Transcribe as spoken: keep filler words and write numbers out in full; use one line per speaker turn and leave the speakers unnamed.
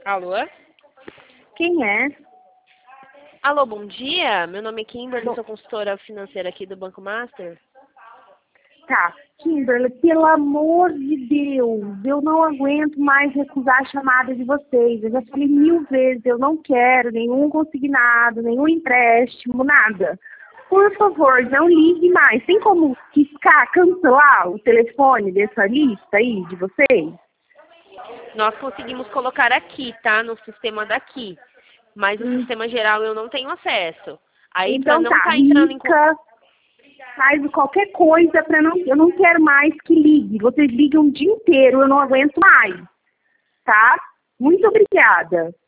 Alô?
Quem é?
Alô, bom dia. Meu nome é Kimberly,
Bom-
sou consultora financeira aqui do Banco Master.
Tá, Kimberly, pelo amor de Deus, eu não aguento mais recusar a chamada de vocês. Eu já falei mil vezes, eu não quero nenhum consignado, nenhum empréstimo, nada. Por favor, não ligue mais. Tem como riscar, cancelar o telefone dessa lista aí de vocês?
Nós conseguimos colocar aqui, tá? No sistema daqui. Mas o
Hum.
sistema geral eu não tenho acesso. Aí, pra
Então
não
tá,
tá entrando em... co-
risca, faz qualquer coisa para não, eu não quero mais que ligue. Vocês ligam o dia inteiro, eu não aguento mais, tá? Muito obrigada.